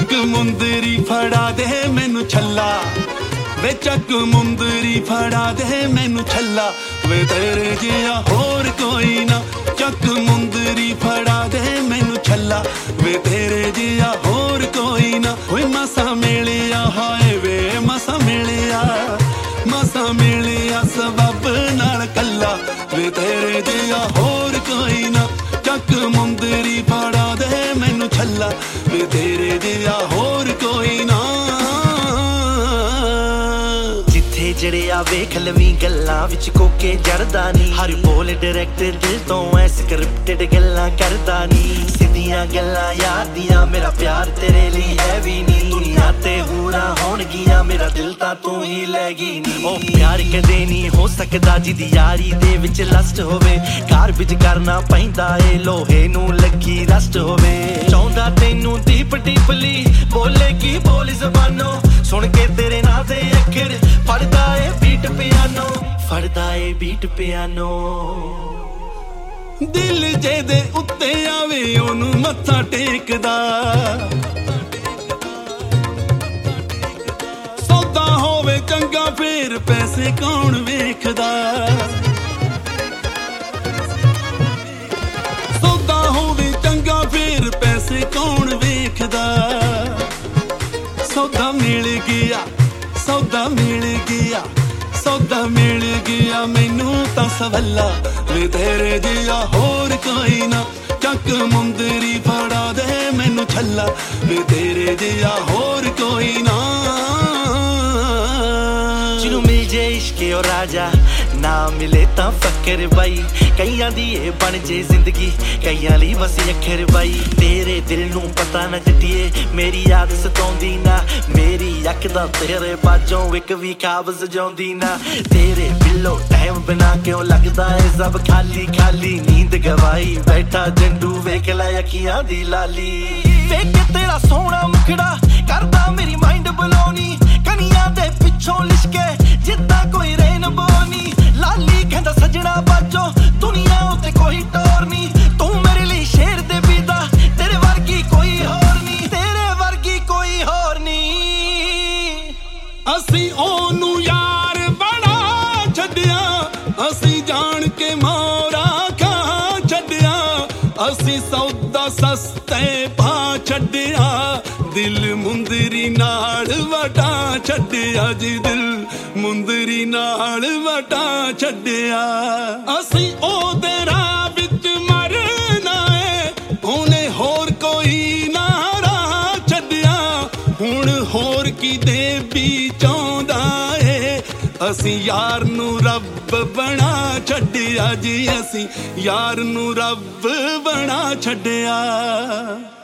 ਚੱਕ ਮੁੰਦਰੀ ਫੜਾ ਦੇ ਮੈਨੂੰ ਛੱਲਾ ਵੇ ਚੱਕ ਮੁੰਦਰੀ ਫੜਾ ਦੇ ਮੈਨੂੰ ਛੱਲਾ ਵੇ ਤੇਰੇ ਜਿਹਾ ਹੋਰ ਕੋਈ ਨਾ ਚੱਕ ਮੁੰਦਰੀ ਫੜਾ ਦੇ ਮੈਨੂੰ ਛੱਲਾ ਵੇ ਤੇਰੇ ਜਿਹਾ ਹੋਰ ਕੋਈ ਨਾ ਓਏ ਮਸਾਂ ਮਿਲਿਆ ਹਾਏ ਵੇ ਮਸਾਂ ਮਿਲਿਆ ਸਬੱਬ ਨਾਲ ਕੱਲਾ ਵੇ ਤੇਰੇ ਜਿਹਾ ਹੋਰ ਕੋਈ ਨਾ ਚੱਕ ਮੁੰਦਰੀ ਫੜਾ ਦੇ ਮੈਨੂੰ ਛੱਲਾ ਵੇ ਤੇਰੇ ਜਿਹਾ ਹੋਰ ਕੋਈ ਨਾ ਜਿੱਥੇ ਜੜਿਆ ਵੇਖ ਲਵੀਂ ਗੱਲਾਂ ਵਿੱਚ ਕੋਕੇ ਜੜਦਾ ਨੀ ਹਰ ਬੋਲ ਡਾਇਰੈਕਟ ਦਿਲ ਤੋਂ ਐ ਸਕ੍ਰਿਪਟਡ ਗੱਲਾਂ ਕਰਦਾ ਨੀ ਸਿੱਧੀਆਂ ਗੱਲਾਂ ਯਾਰ ਦੀਆਂ ਮੇਰਾ ਪਿਆਰ ਤੇਰੇ ਲਈ ਹੈ ਵੀ ਨੀ ਦੁਨੀਆ ਤੇ ਹੂਰਾਂ ਹੋਣਗੀਆਂ ਮੇਰਾ ਦਿਲ ਤਾਂ ਤੂੰ ਹੀ ਲੈ ਗਈ ਨੀ ਉਹ ਪਿਆਰ ਕਦੇ ਨਹੀਂ ਹੋ ਸਕਦਾ ਜਿਹਦੀ ਯਾਰੀ ਦੇ ਵਿੱਚ ਲਸਟ ਹੋਵੇ ਘਰ ਵਿੱਚ ਕਰਨਾ ਪੈਂਦਾ ਏ ਲੋਹੇ ਨੂੰ ਲੱਗੀ ਰਸਟ ਹੋਵੇ ਚਾਹੁੰਦਾ ਤੈਨੂੰ ਦੀਪ ਡੀਪਲੀ ਬੋਲੇ ਕੀ ਬੋਲ ਜ਼ਬਾਨੋਂ ਸੁਣ ਕੇ ਤੇਰੇ ਨਾਂ ਦੇ ਅੱਖਰ ਫੜਦਾ ਏ ਬੀਟ ਪਿਆਨੋ ਦਿਲ ਜਿਹਦੇ ਉੱਤੇ ਆਵੇ ਉਹਨੂੰ ਮੱਥਾ ਟੇਕਦਾ ਸੌਦਾ ਹੋਵੇ ਚੰਗਾ ਫੇਰ ਪੈਸੇ ਕੌਣ ਵੇਖਦਾ ਸੌਦਾ ਹੋਵੇ ਚੰਗਾ ਫੇਰ ਪੈਸੇ ਕੌਣ ਵੇਖਦਾ ਸੌਦਾ ਮਿਲ ਗਿਆ ਸੌਦਾ ਮਿਲ ਗਿਆ ਸੌਦਾ ਮਿਲ ਗਿਆ ਮੈਨੂੰ ਤਾਂ ਸਵੱਲਾ ਵੇ ਤੇਰੇ ਜਿਹਾ ਹੋਰ ਕੋਈ ਨਾ ਚੱਕ ਮੁੰਦਰੀ ਫੜਾ ਦੇ ਮੈਨੂੰ ਛੱਲਾ ਵੇ ਤੇਰੇ ਜਿਹਾ ਹੋਰ ਕੋਈ ਨਾ ਜਿਹਨੂੰ ਮਿਲ ਜੇ ਇਸ਼ਕੇ ਓ ਰਾਜਾ ਨਾ ਮਿਲੇ ਤਾਂ ਫਕਰ ਬਾਈ ਕਈਆਂ ਦੀ ਇਹ ਬਣ ਜੇ ਜ਼ਿੰਦਗੀ ਕਈਆਂ ਲਈ ਬਸ ਅੱਖਰ ਬਾਈ ਤੇਰੇ ਦਿਲ ਨੂੰ ਪਤਾ ਨਾ ਜੱਟੀਏ ਮੇਰੀ ਯਾਦ ਸਤਾਉਂਦੀ ਨਾ ਮੇਰੀ ਅੱਖ ਦਾ ਤੇਰੇ ਬਾਝੋਂ ਇੱਕ ਵੀ ਖਾਬ ਸਜਾਉਂਦੀ ਨਾ ਤੇਰੇ ਬਿੱਲੋ ਟਾਈਮ ਬਿਨਾ ਕਿਉਂ ਲੱਗਦਾ ਏ ਸਭ ਖਾਲੀ ਖਾਲੀ ਨੀਂਦ ਗਵਾਈ ਬੈਠਾ ਜੰਡੂ ਵੇਖ ਲੈ ਅੱਖੀਆਂ ਦੀ ਲਾਲੀ ਵੇਖ ਤੇਰਾ ਸੋਹਣਾ ਮੁਖੜਾ ਕਰਦਾ ਮੇਰੀ ਮਾਈਂਡ ਬਲੋਨੀ ਕਨੀਆਂ ਦੇ ਪਿੱਛੋਂ ਲਿਸ਼ਕੇ ਜਿੱਦਾਂ ਕੋਈ ਰੇਨਬੋ ਨੀ ਲਾਲੀ ਕਹਿੰਦਾ ਸਜਣਾ ਬਾਜੋ ਦੁਨੀਆ ਉੱਤੇ ਕੋਈ ਟੋਰ ਨੀ ਤੂੰ ਮੇਰੇ ਲਈ ਸ਼ੇਰ ਦੇ ਵੀਦਾ ਤੇਰੇ ਵਰਗੀ ਕੋਈ ਹੋਰ ਨੀ ਤੇਰੇ ਵਰਗੀ ਕੋਈ ਹੋਰ ਨੀ ਅਸੀਂ ਉਹਨੂੰ ਯਾਰ ਬਣਾ ਛੱਡਿਆ ਅਸੀਂ ਜਾਣ ਕੇ ਮੋਰਾ ਖਾ ਛੱਡਿਆ ਅਸੀਂ ਸੌਦਾ ਸਸਤੇ ਪਾ ਛੱਡਿਆ ਦਿਲ ਮੁੰਦਰੀ ਨਾਲ ਵਟਾ ਛੱਡਿਆ ਜੀ ਦਿਲ ਮੁੰਦਰੀ ਨਾਲ ਵਟਾ ਛੱਡਿਆ ਅਸੀਂ ਉਹਦੇ ਰਾਹ ਵਿੱਚ ਮਰਨਾ ਏ ਉਹਨੇ ਹੋਰ ਕੋਈ ਨਾ ਰਾਹ ਛੱਡਿਆ ਹੁਣ ਹੋਰ ਕਿਤੇ ਵੀ ਚਾਹੁੰਦਾ ਏ ਅਸੀਂ ਯਾਰ ਨੂੰ ਰੱਬ ਬਣਾ ਛੱਡਿਆ ਜੀ ਅਸੀਂ ਯਾਰ ਨੂੰ ਰੱਬ ਬਣਾ ਛੱਡਿਆ